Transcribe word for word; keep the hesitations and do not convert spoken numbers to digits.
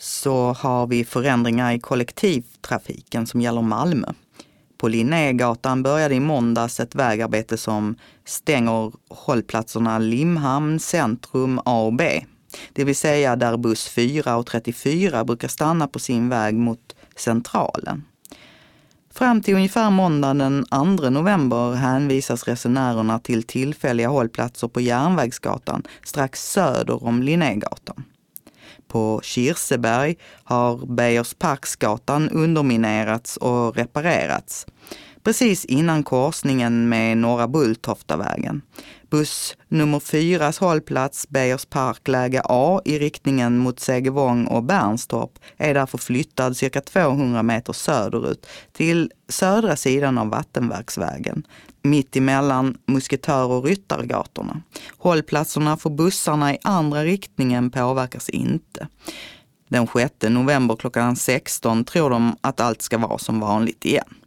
så har vi förändringar i kollektivtrafiken som gäller Malmö. På Linnégatan började i måndags ett vägarbete som stänger hållplatserna Limhamn, Centrum A och B. Det vill säga där buss fyra och trettiofyra brukar stanna på sin väg mot Centralen. Fram till ungefär måndagen den andra november hänvisas resenärerna till tillfälliga hållplatser på Järnvägsgatan strax söder om Linnégatan. På Kirseberg har Beijersparksgatan underminerats och reparerats. Precis innan korsningen med Norra Bulltoftavägen. Buss nummer fyras hållplats Beijerspark läge A i riktningen mot Segevång och Bernstorp är därför flyttad cirka tvåhundra meter söderut till södra sidan av Vattenverksvägen, mitt emellan Musketör- och Ryttargatorna. Hållplatserna för bussarna i andra riktningen påverkas inte. Den sjätte november klockan sexton tror de att allt ska vara som vanligt igen.